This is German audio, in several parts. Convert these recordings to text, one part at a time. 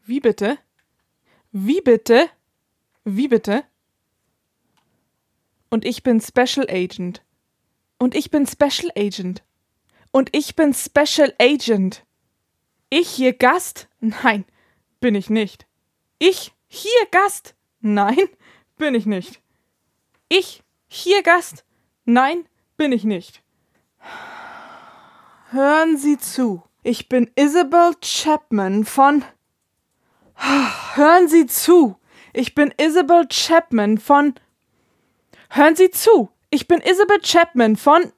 Wie bitte? Wie bitte? Wie bitte? Und ich bin Special Agent. Und ich bin Special Agent. Und ich bin Special Agent. Ich hier Gast? Nein, bin ich nicht. Ich hier Gast? Nein, bin ich nicht. Ich hier Gast? Nein, bin ich nicht. Hören Sie zu. Ich bin Isabel Chapman von... Hören Sie zu. Ich bin Isabel Chapman von... Hören Sie zu. Ich bin Isabel Chapman von...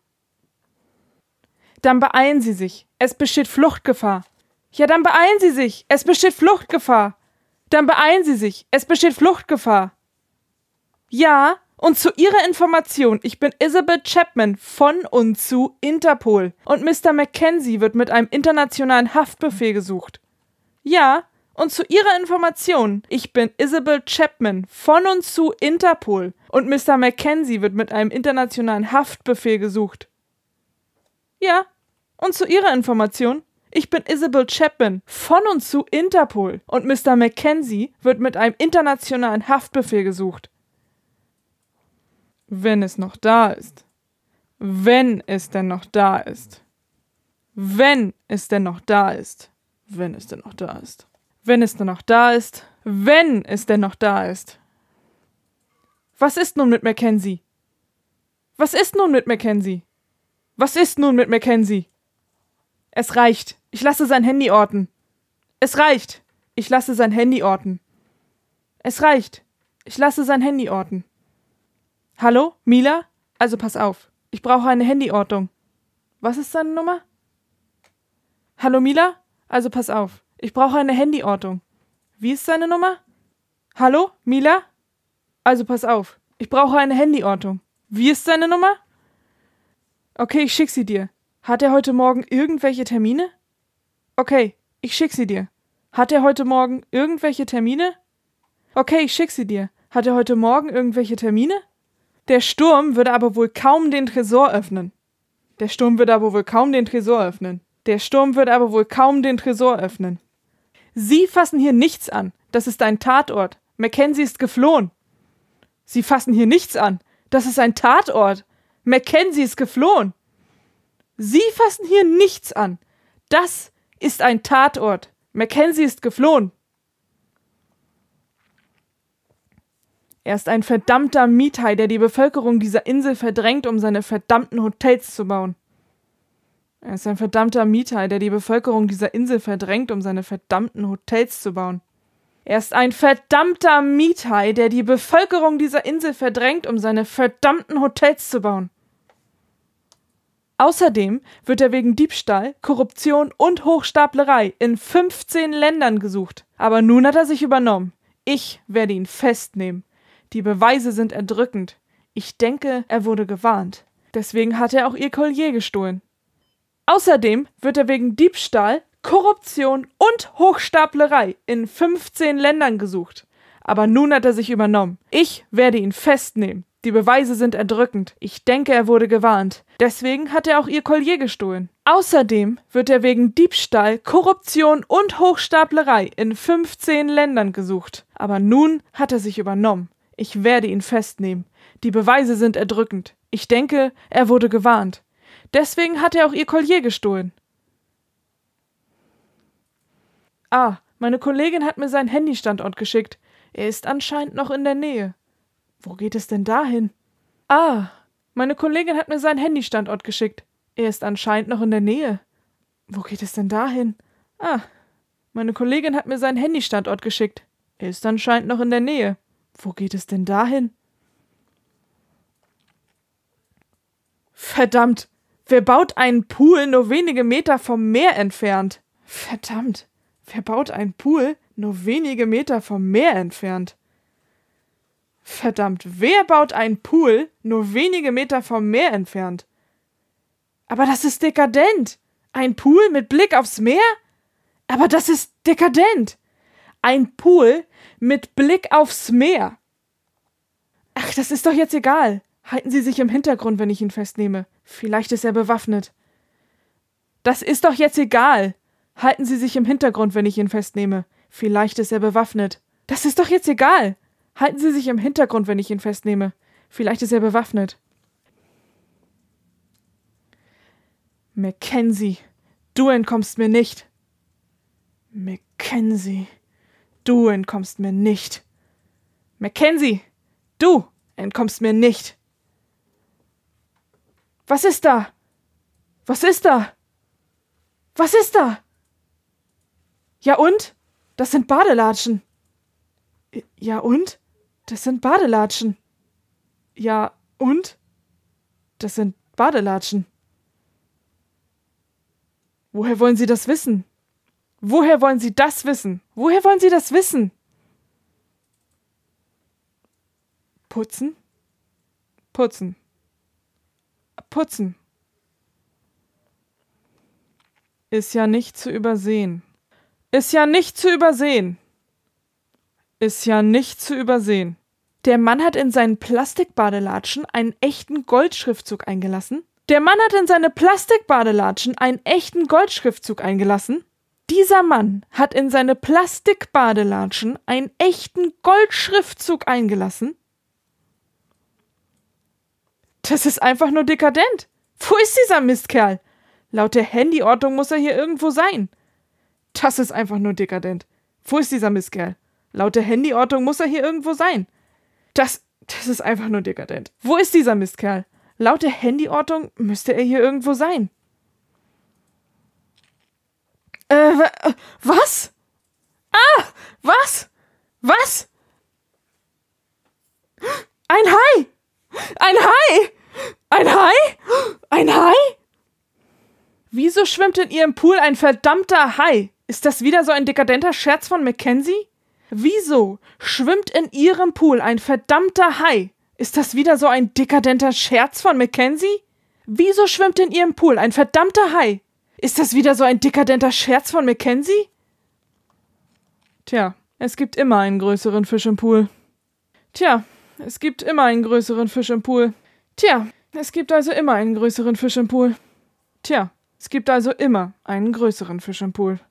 Dann beeilen Sie sich. Es besteht Fluchtgefahr. Ja, dann beeilen Sie sich. Es besteht Fluchtgefahr. Dann beeilen Sie sich. Es besteht Fluchtgefahr. Ja, und zu Ihrer Information, ich bin Isabel Chapman von und zu Interpol. Und Mr. Mackenzie wird mit einem internationalen Haftbefehl gesucht. Ja, und zu Ihrer Information, ich bin Isabel Chapman von und zu Interpol. Und Mr. Mackenzie wird mit einem internationalen Haftbefehl gesucht. Ja, und zu Ihrer Information, ich bin Isabel Chapman von und zu Interpol. Und Mr. Mackenzie wird mit einem internationalen Haftbefehl gesucht. Wenn es noch da ist. Wenn es denn noch da ist. Wenn es denn noch da ist. Wenn es denn noch da ist. Wenn es denn noch da ist. Wenn es denn noch da ist. Was ist nun mit Mackenzie? Was ist nun mit Mackenzie? Was ist nun mit Mackenzie? Es reicht. Ich lasse sein Handy orten. Es reicht. Ich lasse sein Handy orten. Es reicht. Ich lasse sein Handy orten. Hallo, Mila? Also pass auf. Ich brauche eine Handyortung. Was ist seine Nummer? Hallo, Mila? Also pass auf. Ich brauche eine Handyortung. Wie ist seine Nummer? Hallo, Mila? Also pass auf. Ich brauche eine Handyortung. Wie ist seine Nummer? Okay, ich schick sie dir. Hat er heute Morgen irgendwelche Termine? Okay, ich schick sie dir. Hat er heute Morgen irgendwelche Termine? Okay, ich schick sie dir. Hat er heute Morgen irgendwelche Termine? Der Sturm würde aber wohl kaum den Tresor öffnen. Der Sturm würde aber wohl kaum den Tresor öffnen. Der Sturm würde aber wohl kaum den Tresor öffnen. Sie fassen hier nichts an. Das ist ein Tatort. Mackenzie ist geflohen. Sie fassen hier nichts an. Das ist ein Tatort. Mackenzie ist geflohen. Sie fassen hier nichts an. Das ist ein Tatort. Mackenzie ist geflohen. Er ist ein verdammter Miethai, der die Bevölkerung dieser Insel verdrängt, um seine verdammten Hotels zu bauen. Er ist ein verdammter Miethai, der die Bevölkerung dieser Insel verdrängt, um seine verdammten Hotels zu bauen. Er ist ein verdammter Miethai, der die Bevölkerung dieser Insel verdrängt, um seine verdammten Hotels zu bauen. Außerdem wird er wegen Diebstahl, Korruption und Hochstaplerei in 15 Ländern gesucht. Aber nun hat er sich übernommen. Ich werde ihn festnehmen. Die Beweise sind erdrückend. Ich denke, er wurde gewarnt. Deswegen hat er auch ihr Collier gestohlen. Außerdem wird er wegen Diebstahl, Korruption und Hochstaplerei in 15 Ländern gesucht. Aber nun hat er sich übernommen. Ich werde ihn festnehmen. Die Beweise sind erdrückend. Ich denke, er wurde gewarnt. Deswegen hat er auch ihr Collier gestohlen. Außerdem wird er wegen Diebstahl, Korruption und Hochstaplerei in 15 Ländern gesucht. Aber nun hat er sich übernommen. Ich werde ihn festnehmen. Die Beweise sind erdrückend. Ich denke, er wurde gewarnt. Deswegen hat er auch ihr Collier gestohlen. Ah, meine Kollegin hat mir seinen Handystandort geschickt. Er ist anscheinend noch in der Nähe. Wo geht es denn dahin? Ah, meine Kollegin hat mir seinen Handystandort geschickt. Er ist anscheinend noch in der Nähe. Wo geht es denn dahin? Ah, meine Kollegin hat mir seinen Handystandort geschickt. Er ist anscheinend noch in der Nähe. Wo geht es denn dahin? Verdammt, wer baut einen Pool nur wenige Meter vom Meer entfernt? Verdammt, wer baut einen Pool nur wenige Meter vom Meer entfernt? Verdammt, wer baut einen Pool nur wenige Meter vom Meer entfernt? Aber das ist dekadent. Ein Pool mit Blick aufs Meer? Aber das ist dekadent. Ein Pool mit Blick aufs Meer. Ach, das ist doch jetzt egal. Halten Sie sich im Hintergrund, wenn ich ihn festnehme. Vielleicht ist er bewaffnet. Das ist doch jetzt egal. Halten Sie sich im Hintergrund, wenn ich ihn festnehme. Vielleicht ist er bewaffnet. Das ist doch jetzt egal. Halten Sie sich im Hintergrund, wenn ich ihn festnehme. Vielleicht ist er bewaffnet. Mackenzie, du entkommst mir nicht. Mackenzie, du entkommst mir nicht. Mackenzie, du entkommst mir nicht. Was ist da? Was ist da? Was ist da? Ja und? Das sind Badelatschen. Ja und? Das sind Badelatschen. Ja und? Das sind Badelatschen. Woher wollen Sie das wissen? Woher wollen Sie das wissen? Woher wollen Sie das wissen? Putzen? Putzen. Putzen. Ist ja nicht zu übersehen. Ist ja nicht zu übersehen. Ist ja nicht zu übersehen. Der Mann hat in seinen Plastikbadelatschen einen echten Goldschriftzug eingelassen. Der Mann hat in seine Plastikbadelatschen einen echten Goldschriftzug eingelassen. Dieser Mann hat in seine Plastikbadelatschen einen echten Goldschriftzug eingelassen. Das ist einfach nur dekadent. Wo ist dieser Mistkerl? Laut der Handyordnung muss er hier irgendwo sein. Das ist einfach nur dekadent. Wo ist dieser Mistkerl? Laut der Handyordnung muss er hier irgendwo sein. Das ist einfach nur dekadent. Wo ist dieser Mistkerl? Laut der Handyordnung müsste er hier irgendwo sein. Was? Ah, was? Was? Ein Hai! Ein Hai! Ein Hai? Ein Hai? Wieso schwimmt in Ihrem Pool ein verdammter Hai? Ist das wieder so ein dekadenter Scherz von Mackenzie? Wieso schwimmt in Ihrem Pool ein verdammter Hai? Ist das wieder so ein dekadenter Scherz von Mackenzie? Wieso schwimmt in Ihrem Pool ein verdammter Hai? Ist das wieder so ein dekadenter Scherz von Mackenzie? Tja, es gibt immer einen größeren Fisch im Pool. Tja, es gibt immer einen größeren Fisch im Pool. Tja, es gibt also immer einen größeren Fisch im Pool. Tja, es gibt also immer einen größeren Fisch im Pool.